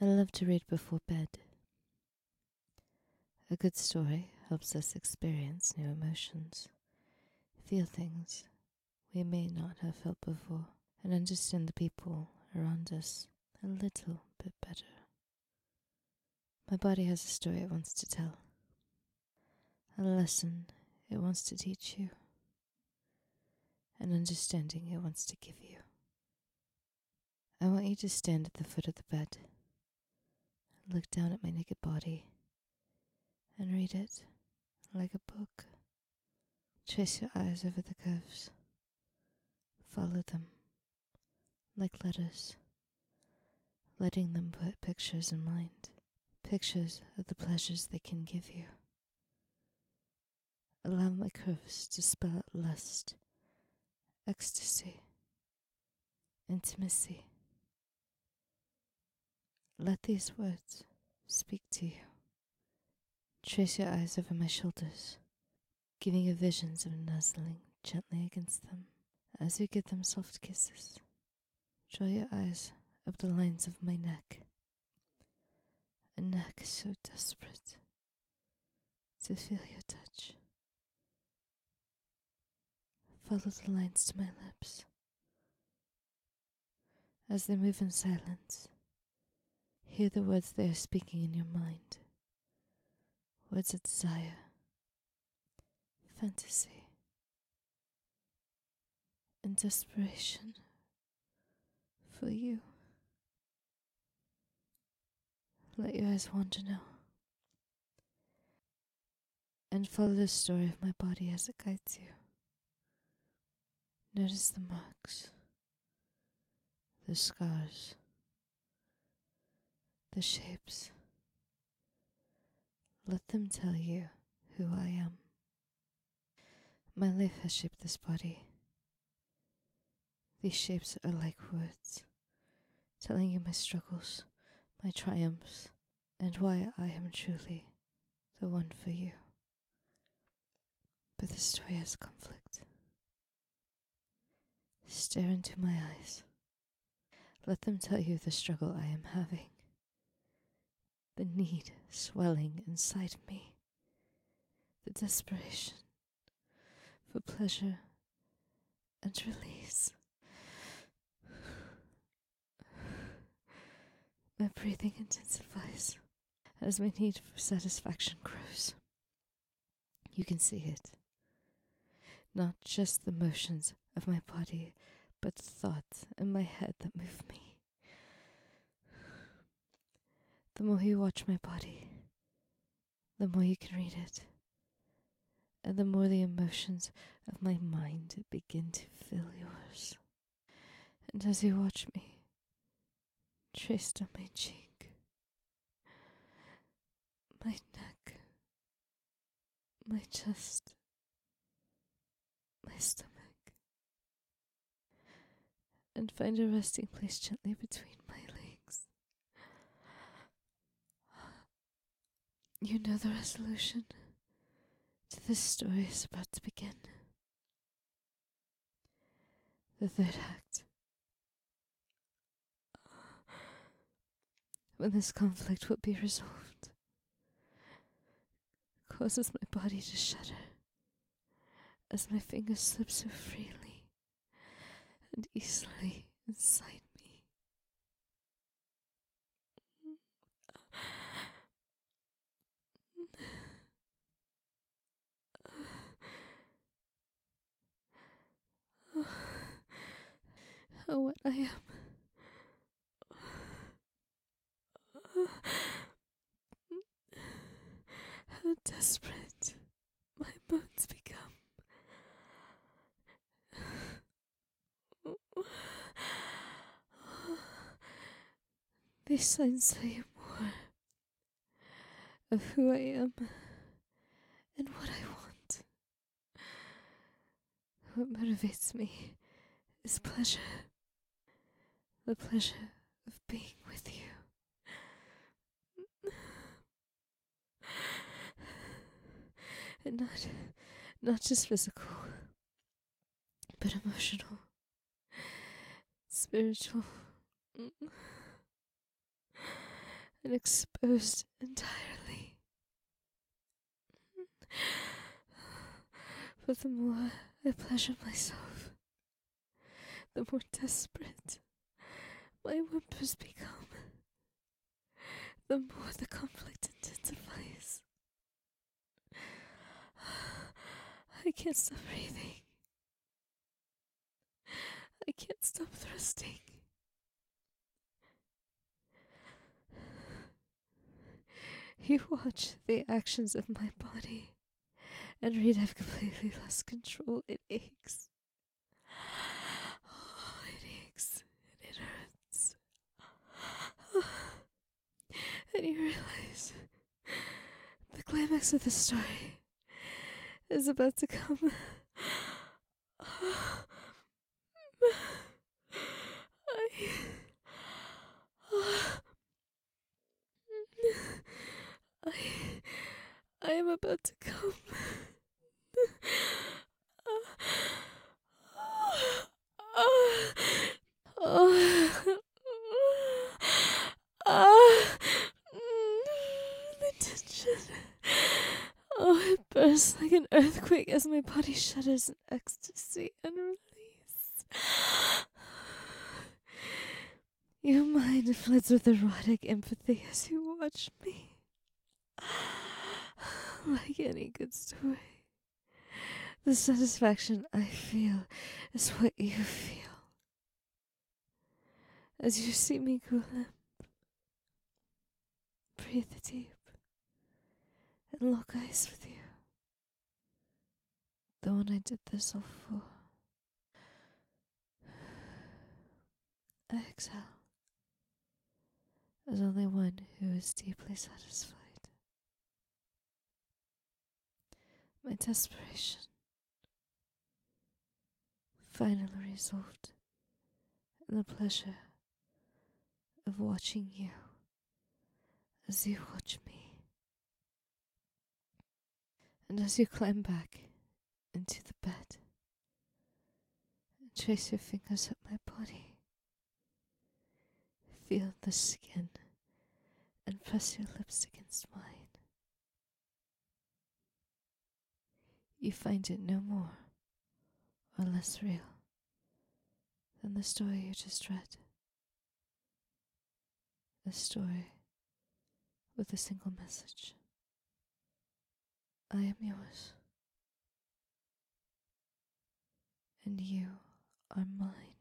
I love to read before bed. A good story helps us experience new emotions, feel things we may not have felt before, and understand the people around us a little bit better. My body has a story it wants to tell, a lesson it wants to teach you, an understanding it wants to give you. I want you to stand at the foot of the bed, look down at my naked body, and read it like a book. Trace your eyes over the curves. Follow them like letters, letting them put pictures in mind, pictures of the pleasures they can give you. Allow my curves to spell out lust, ecstasy, intimacy. Let these words speak to you. Trace your eyes over my shoulders, giving you visions of nuzzling gently against them as you give them soft kisses. Draw your eyes up the lines of my neck, a neck so desperate to feel your touch. Follow the lines to my lips. As they move in silence, hear the words they are speaking in your mind. Words of desire, fantasy, and desperation for you. Let your eyes wander now, and follow the story of my body as it guides you. Notice the marks, the scars, the shapes. Let them tell you who I am. My life has shaped this body. These shapes are like words, telling you my struggles, my triumphs, and why I am truly the one for you. But the story has conflict. Stare into my eyes. Let them tell you the struggle I am having, the need swelling inside me, the desperation for pleasure and release. My breathing intensifies as my need for satisfaction grows. You can see it. Not just the motions of my body, but the thoughts in my head that move me. The more you watch my body, the more you can read it, and the more the emotions of my mind begin to fill yours. And as you watch me, traced on my cheek, my neck, my chest, my stomach, and find a resting place gently between my legs. You know the resolution to this story is about to begin. The third act. When this conflict will be resolved, causes my body to shudder as my fingers slip so freely and easily inside me. How wet I am. How desperate my bones become. These signs tell you more of who I am and what I want. What motivates me is pleasure. The pleasure of being with you. And not just physical, but emotional, spiritual. and exposed entirely. But the more I pleasure myself, the more desperate my whimpers become, the more the conflict intensifies. I can't stop breathing. I can't stop thrusting. You watch the actions of my body and read I've completely lost control. It aches. Oh, it aches and it hurts. And you realize the climax of the story is about to come. I am about to come. The tension. Oh, it bursts like an earthquake as my body shudders in ecstasy and release. Your mind floods with erotic empathy as you watch me. Like any good story, the satisfaction I feel is what you feel. As you see me go limp, breathe deep, and lock eyes with you. The one I did this all for. I exhale, as only one who is deeply satisfied. My desperation finally resolved in the pleasure of watching you as you watch me. And as you climb back into the bed and trace your fingers up my body, feel the skin and press your lips against mine. You find it no more or less real than the story you just read. A story with a single message. I am yours, and you are mine.